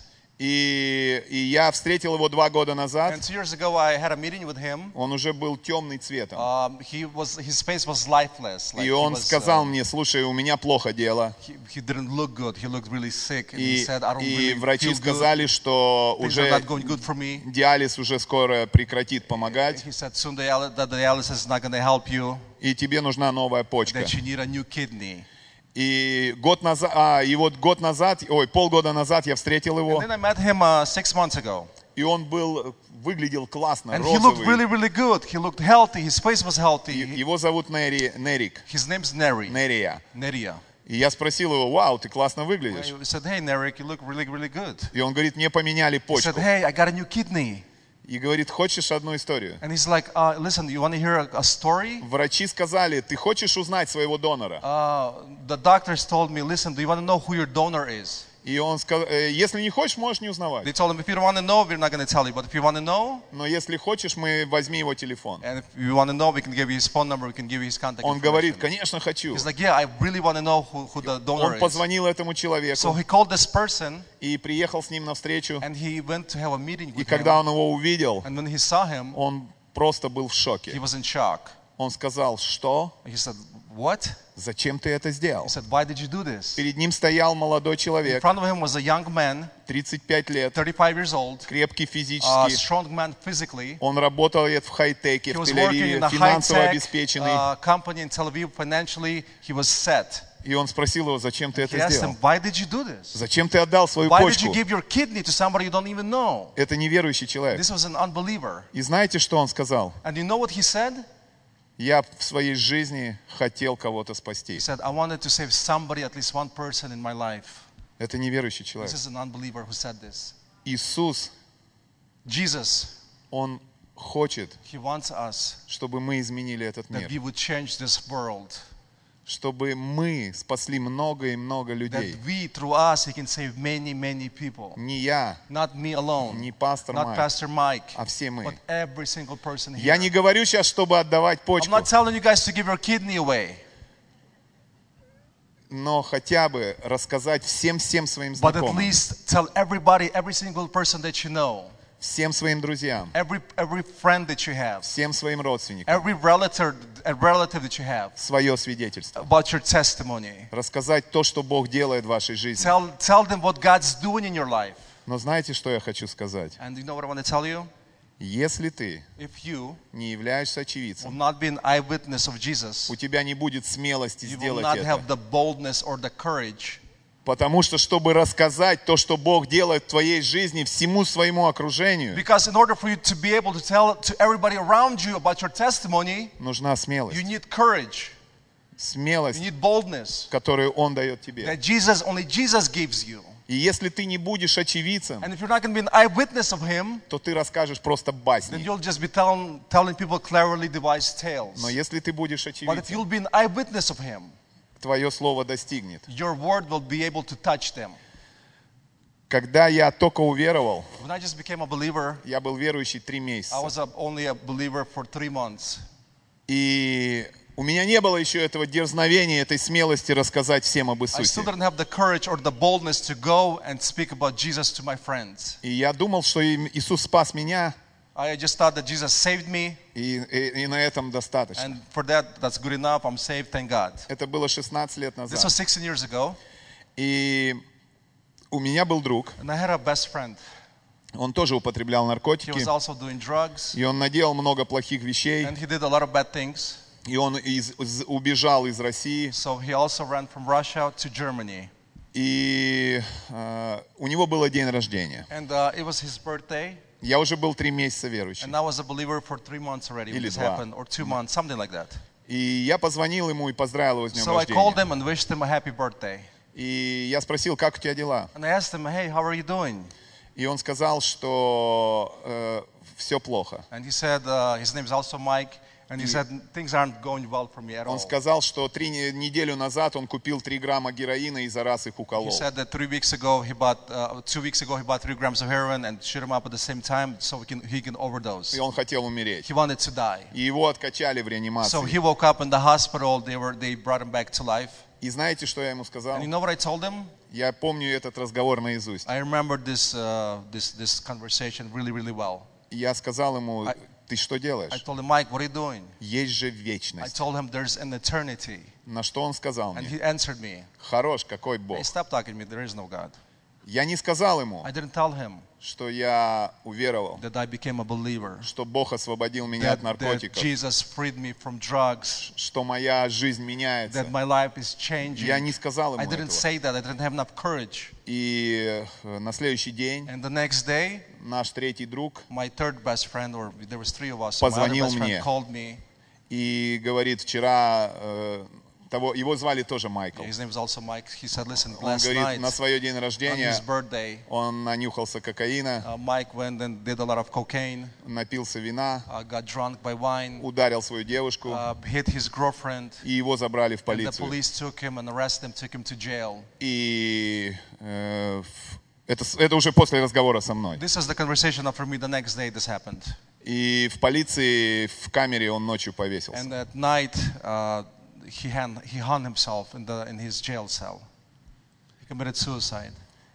И, и я встретил его два года назад. And two years ago, I had a meeting with him. Он уже был темный цветом. Um, he was, his face was lifeless. Like И he, он was, сказал uh, мне: слушай, у меня плохо дело. he, he didn't look good. He looked really sick. And he И, said, I don't и really врачи feel good. сказали, что Things are уже not going good for me. диализ уже скоро прекратит помогать. He said, soon dialy- the dialysis is not going to help you. И тебе нужна новая почка. That you need a new kidney. И год назад, а, и вот год назад, ой, полгода назад я встретил его, And then I met him uh, six months ago. и он был, выглядел классно, And he looked really, розовый. really good. He looked healthy. His face was И- healthy. Его зовут Нери, Нерик, His name's Neri. Нерия. Neria. И я спросил его: вау, ты классно выглядишь. I said, hey, Nerik, you look really, really good. И он говорит: мне поменяли He почку. said, hey, I got a new kidney. И говорит: хочешь одну историю? And he's like, uh, listen, you want to hear a, a story? Врачи сказали: ты хочешь узнать своего донора? Uh, the doctors told me, listen, do you want to know who your donor is? И он сказал: «Э, если не хочешь, можешь не They узнавать. told him, if you don't want to know, we're not going to tell you. But if you want to know, Но если хочешь, мы возьми его телефон. and if you want to know, we can give you his phone number, we can give you his contact Он говорит: information. конечно, хочу. He's like, yeah, I really want to know who, who the donor Он is. позвонил этому So человеку he called this person, и приехал с ним навстречу. and he went to have a meeting И with когда him. он его увидел, And when he saw him, он просто был в he шоке. was in shock. Он сказал: что? He said, what? Зачем ты это сделал? He said, why did you do this? Перед ним стоял молодой In человек, front of him was a young man, тридцать пять лет, thirty-five years old, крепкий a физически. strong man physically. Он работает в хай-теке, He в was working in Тель-Авиве, a финансово high-tech обеспеченный. uh, company in Tel Aviv. Financially, he was set. И он спросил его: зачем ты He это asked сделал? him, why did you do this? Зачем ты отдал свою Why did you почку? give your kidney to somebody you don't even know? Это неверующий человек. This was an unbeliever. И знаете, что он сказал? And you know what he said? Я в своей жизни хотел кого-то спасти. He said, I wanted to save somebody, at least one person in my life. Это неверующий This человек. is an unbeliever who said this. Иисус, Jesus, Он хочет, he wants us чтобы мы изменили этот that мир. we would change this world. чтобы мы спасли много и много людей. That we, through us, He can save many, many people. Не я, Not me alone, не пастор not Майк, Pastor Mike, а все мы. but every single person here. Я не говорю сейчас, чтобы отдавать I'm почку, not telling you guys to give your kidney away, но хотя бы рассказать всем-всем своим but at знакомым, least tell everybody, every single person that you know, всем своим друзьям, every every friend that you have, всем своим родственникам every relative, a relative that you have, свое свидетельство. about your testimony. Рассказать то, что Бог делает в вашей жизни. Tell tell them what God's doing in your life. Но знаете, что я хочу сказать? And you know what I want to tell you? Если ты If you не являешься will очевидцем, not be an eyewitness of Jesus, у тебя не будет смелости you will сделать not have это. the boldness or the courage. Потому что, чтобы рассказать то, что Бог делает в твоей жизни всему своему окружению, Because in order for you to be able to tell to everybody around you about your testimony, нужна you смелость. need courage, you Смелость, need boldness которую Он дает тебе. that Jesus, only Jesus gives you. И если ты не будешь очевидцем, And if you're not going to be an eyewitness of Him, то ты расскажешь просто then басни. you'll just be telling, telling people cleverly devised tales. Но если ты будешь But if очевидцем, you'll be an eyewitness of Him, твое слово достигнет. your word will be able to touch them. Когда я только уверовал, When I just became a believer, я был верующий три I месяца. was a, only a believer for three months. И у меня не было еще этого дерзновения, этой смелости рассказать всем об I still Иисусе. didn't have the courage or the boldness to go and speak about Jesus to my friends. И я думал, что им- Иисус спас меня, I just thought that Jesus saved me, и, и- и на этом достаточно. and for that, that's good enough. I'm saved, thank God. Это было шестнадцать лет This was назад. sixteen years ago, И у меня был друг, and I had a best friend. он тоже употреблял He наркотики, was also doing drugs, и он наделал много плохих вещей, and he did a lot of bad things. и он из- из- убежал из России, So he also ran from Russia to Germany. и э, у него было день рождения. And uh, it was his birthday, Я уже был три месяца верующим. and I was a believer for three months already when Или this два. happened, or two months, something like that. И я позвонил ему и поздравил его с днем So I called рождения. him and wished him a happy birthday. И я спросил, как у тебя дела? And I asked him, hey, how are you doing? И он сказал, что все плохо. And he said, uh, his name is also Mike, and he said, things aren't going well for me at all. Он сказал, что три не- неделю назад он купил три грамма героина и за раз их He уколол. said that three weeks ago he bought, uh, two weeks ago he bought three grams of heroin and shoot him up at the same time so he can, he can overdose. И он хотел умереть. He wanted to die. И его откачали в So реанимации. he woke up in the hospital, they, were, they brought him back to life. И знаете, что я ему сказал? And you know what I told him? Я помню этот разговор наизусть. I remember this, uh, this, this conversation really, really well. И я сказал ему, I- ты что I делаешь? told him, Mike, what are you doing? Есть же I вечность. told him there's an eternity. На что он сказал And мне? he answered me, Хорош, какой Бог. hey, stop talking to me, there is no God. Я не сказал ему, I didn't tell him что я уверовал, that I became a believer, что Бог освободил меня от that, that наркотиков, Jesus freed me from drugs, что моя жизнь меняется. that my life is changing. Я не сказал ему I didn't этого. say that, I didn't have enough courage. И э, на следующий день And the next day, наш третий друг my third best friend, or there was three of us, so my other Позвонил best friend мне. called me. и говорит, вчера э, того, его звали тоже Майкл. His name is also Mike. He said, listen, Он last говорит, night, на свое день on рождения his birthday, он нанюхался кокаина, uh, Mike went and did a lot of cocaine, напился вина, uh, got drunk by wine, ударил свою девушку, uh, hit his girlfriend, и его забрали в and the полицию. police took him and arrested him, took him to jail. И э, в- это, с- это уже после разговора со мной. This is the conversation for me the next day this happened. И в полиции, в камере он ночью повесился. And at night, uh, he, hung, he hung himself in, the, in his jail cell. He committed suicide.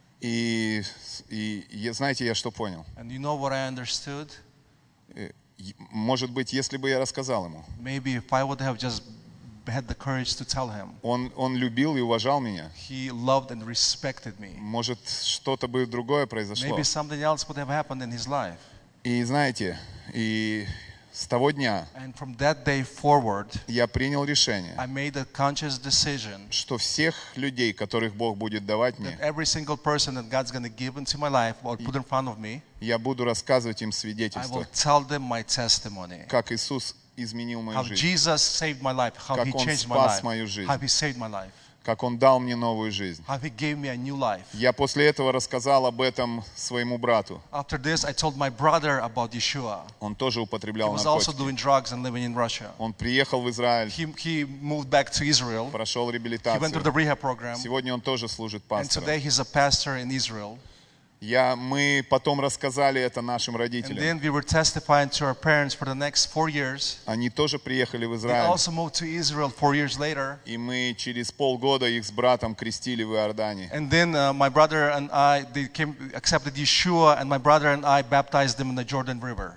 И, и, и знаете, я что понял? And you know what I understood? Э, и- Может быть, если бы я рассказал ему, Maybe if I would have just had the courage to tell him, он, он любил и уважал меня, he loved and respected me. может, что-то бы другое произошло. Maybe something else would have happened in his life. И знаете, и с того дня And from that day forward, я принял решение, I made a conscious decision что всех людей, которых Бог будет давать that мне, every single person that God's going to give into my life or put in front of me, я буду рассказывать им I will свидетельство, tell them my testimony. как Иисус изменил мою How жизнь. Jesus saved my life, how Как He Он changed my спас life, мою жизнь. how He saved my life. как Он дал мне новую жизнь. how He gave me a new life. Я после этого рассказал об этом своему брату. After this, I told my brother about Yeshua. Он тоже He употреблял was also наркотики. doing drugs and living in Russia. Он приехал в Израиль, He, he moved back to Israel. прошел He went through реабилитацию. the rehab program. Сегодня он тоже служит And today пастором. he's a pastor in Israel. Я, мы потом рассказали это нашим And родителям. then we were testifying to our parents for the next four years. Они тоже приехали в They Израиль. also moved to Israel four years later. И мы через полгода их с братом крестили в Иордании. And then uh, my brother and I, they came, accepted Yeshua, and my brother and I baptized them in the Jordan River.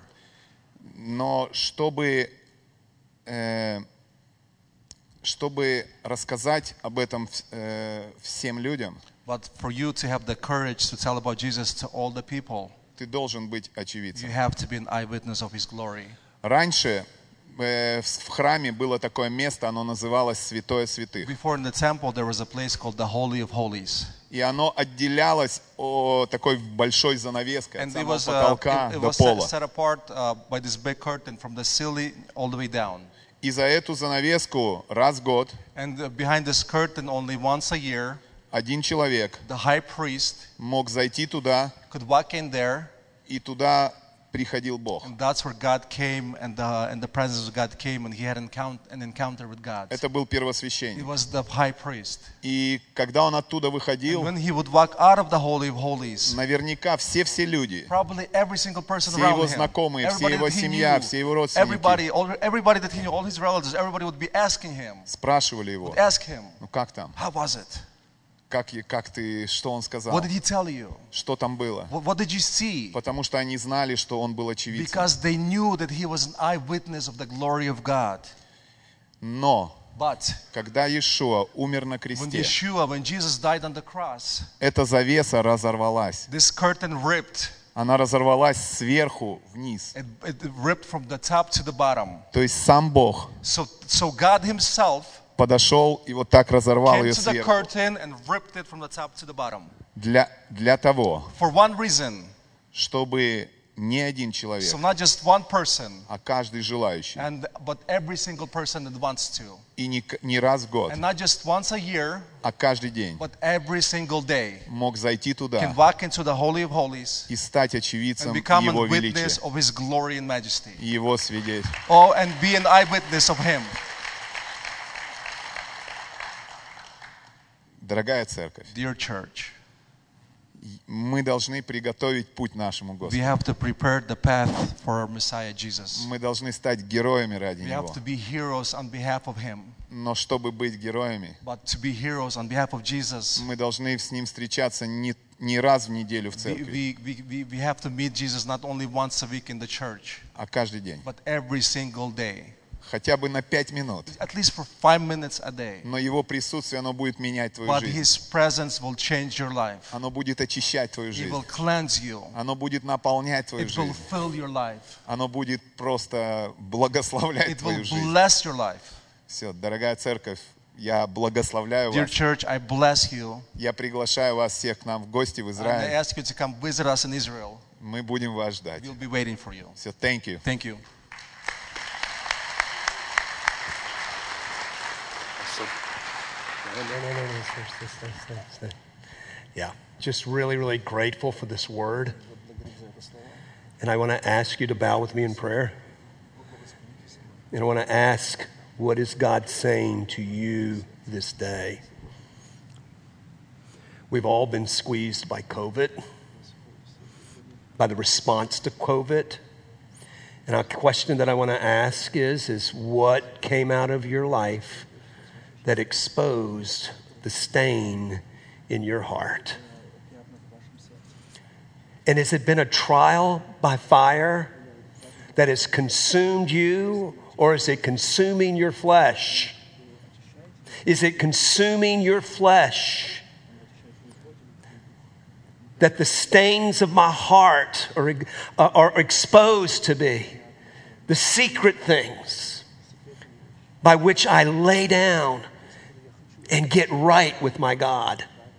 Но чтобы, э, чтобы рассказать об этом э, всем людям, But for you to have the courage to tell about Jesus to all the people, ты должен быть you очевидцем. have to be an eyewitness of His glory. Раньше э, в в храме было такое место, оно называлось Святое Святых. Before in the temple, there was a place called the Holy of Holies. И оно отделялось о, такой большой занавеской от And it самого was, uh, потолка it, it до was set, пола. set apart uh, by this big curtain from the ceiling all the way down. И за эту занавеску раз в год And uh, behind this curtain, only once a year, один человек the high priest мог зайти туда, could walk in there, и туда приходил Бог. and that's where God came, and the, and the presence of God came, and he had encounter, an encounter with God. Это был It первосвященник. was the high priest. И когда он оттуда And выходил, when he would walk out of the Holy of Holies, наверняка все-все люди, probably every single person все around его him, знакомые, вся everybody его that he семья, knew, все его родственники everybody, all, everybody that he knew, all his relatives, everybody would be asking him, спрашивали его, would ask him, ну как там? how was it? Как, и- как ты, что он сказал? What did he tell you? Что там было? What, what did you see? Потому что они знали, что он был очевидцем. Because they knew that he was an eyewitness of the glory of God. Но, But когда Иешуа умер на when кресте, Yeshua, when Jesus died on the cross, эта завеса разорвалась. this curtain ripped. Она разорвалась сверху вниз. It, it ripped from the top to the bottom. То есть сам Бог So, so God himself подошел и вот так разорвал came ее to the сверху. curtain and ripped it from the top to the bottom. Для, для того, For one reason. чтобы не один человек, So not just one person, а каждый желающий, and but every single person that wants to. и не, к- не раз в год, And not just once a year, а каждый день but every single day мог зайти can туда walk into the Holy of Holies и стать and очевидцем become Его a witness величия of His glory and majesty. и Его свидетель. Oh, and be an eyewitness of Him. Дорогая церковь, Dear church, мы должны приготовить путь нашему we Господу. have to prepare the path for our Messiah Jesus. Мы должны стать героями ради We Него. have to be heroes on behalf of Him. Но чтобы быть героями, But to be heroes on behalf of Jesus, мы должны с Ним встречаться не, не раз в неделю в we, церкви, we, we, we we have to meet Jesus not only once a week in the church, а каждый день. but every single day. Хотя бы на пять минут. At least for five minutes a day. Но Его присутствие, оно будет менять твою But жизнь. His presence will change your life. Оно будет очищать твою It жизнь. will cleanse you. Оно будет наполнять твою It will жизнь. fill your life. Оно будет просто благословлять It will твою жизнь. bless your life. Все, дорогая церковь, я благословляю Dear вас. church, I bless you. Я приглашаю вас всех к нам в гости в And I Израиль. ask you to come visit us in Israel. Мы будем вас ждать. We'll be waiting for you. Все, thank you. Thank you. No, no, no, no, no. Stay, stay, stay, stay, stay. Yeah, just really, really grateful for this word. And I want to ask you to bow with me in prayer. And I want to ask, what is God saying to you this day? We've all been squeezed by COVID, by the response to COVID. And a question that I want to ask is, is what came out of your life that exposed the stain in your heart? And has it been a trial by fire that has consumed you, or is it consuming your flesh? Is it consuming your flesh? That the stains of my heart are, are exposed to me, the secret things by which I lay down and get right with my God.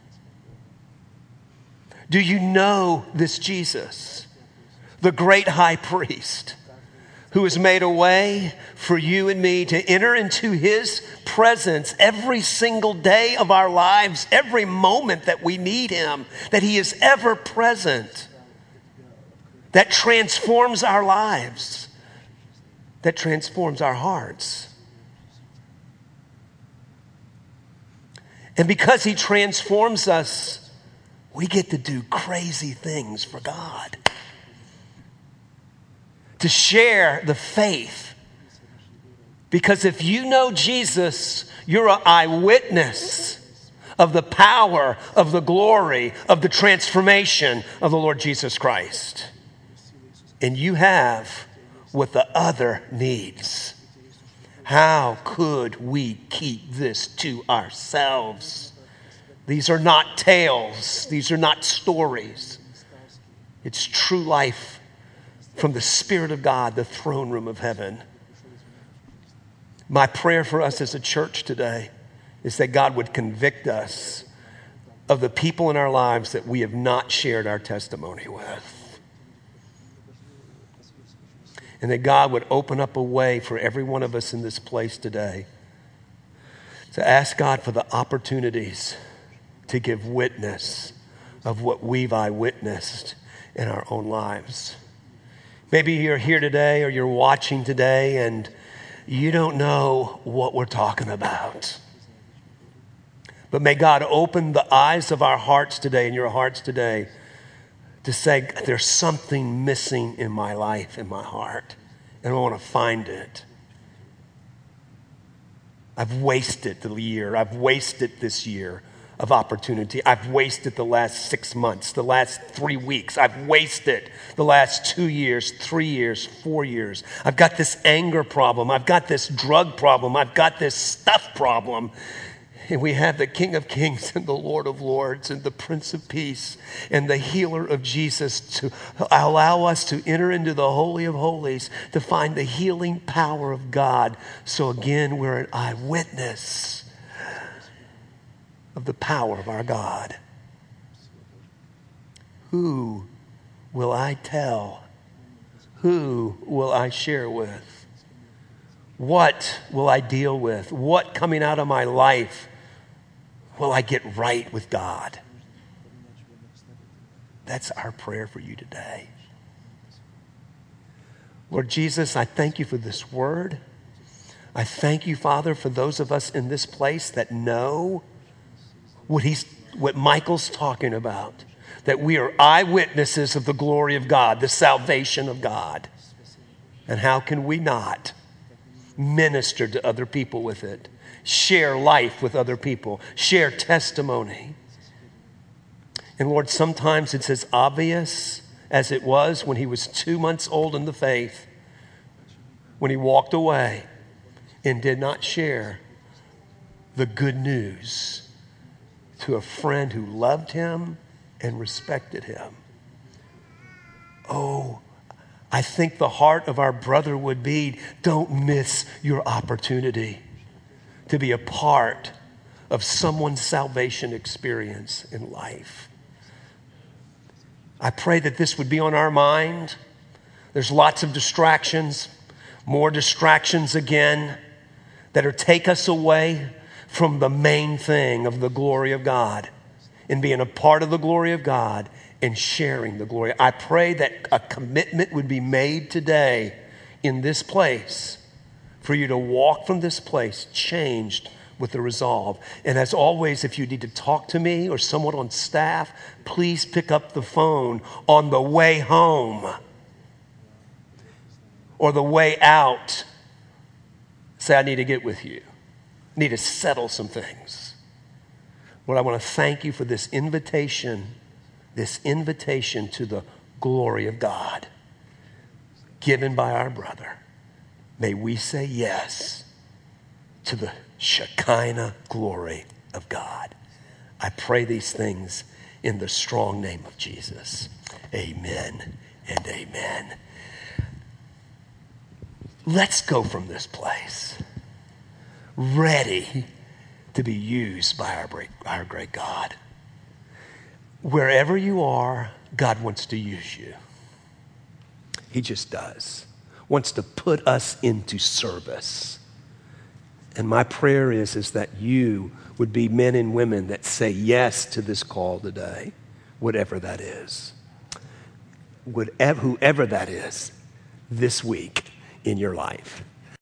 Do you know this Jesus, the great high priest, who has made a way for you and me to enter into his presence every single day of our lives, every moment that we need him, that he is ever present, that transforms our lives, that transforms our hearts. And because he transforms us, we get to do crazy things for God. To share the faith. Because if you know Jesus, you're an eyewitness of the power, of the glory, of the transformation of the Lord Jesus Christ. And you have what the other needs. How could we keep this to ourselves? These are not tales. These are not stories. It's true life from the Spirit of God, the throne room of heaven. My prayer for us as a church today is that God would convict us of the people in our lives that we have not shared our testimony with. And that God would open up a way for every one of us in this place today to ask God for the opportunities to give witness of what we've eyewitnessed in our own lives. Maybe you're here today or you're watching today and you don't know what we're talking about. But may God open the eyes of our hearts today and your hearts today to say, there's something missing in my life, in my heart, and I want to find it. I've wasted the year. I've wasted this year of opportunity. I've wasted the last six months, the last three weeks. I've wasted the last two years, three years, four years. I've got this anger problem. I've got this drug problem. I've got this stuff problem. And we have the King of Kings and the Lord of Lords and the Prince of Peace and the healer of Jesus to allow us to enter into the Holy of Holies to find the healing power of God. So again, we're an eyewitness of the power of our God. Who will I tell? Who will I share with? What will I deal with? What coming out of my life will I get right with God? That's our prayer for you today. Lord Jesus, I thank you for this word. I thank you, Father, for those of us in this place that know what he's, what Michael's talking about, that we are eyewitnesses of the glory of God, the salvation of God. And how can we not minister to other people with it, share life with other people, share testimony? And Lord, sometimes it's as obvious as it was when he was two months old in the faith, when he walked away and did not share the good news to a friend who loved him and respected him. Oh, I think the heart of our brother would be, don't miss your opportunity to be a part of someone's salvation experience in life. I pray that this would be on our mind. There's lots of distractions, more distractions again, that are take us away from the main thing of the glory of God and being a part of the glory of God and sharing the glory. I pray that a commitment would be made today in this place for you to walk from this place changed with the resolve. And as always, if you need to talk to me or someone on staff, please pick up the phone on the way home or the way out. Say, I need to get with you. I need to settle some things. Lord, I want to thank you for this invitation, this invitation to the glory of God given by our brother. May we say yes to the Shekinah glory of God. I pray these things in the strong name of Jesus. Amen and amen. Let's go from this place ready to be used by our great, our great God. Wherever you are, God wants to use you. He just does. wants to put us into service. And my prayer is, is that you would be men and women that say yes to this call today, whatever that is. Whatever, whoever that is this week in your life.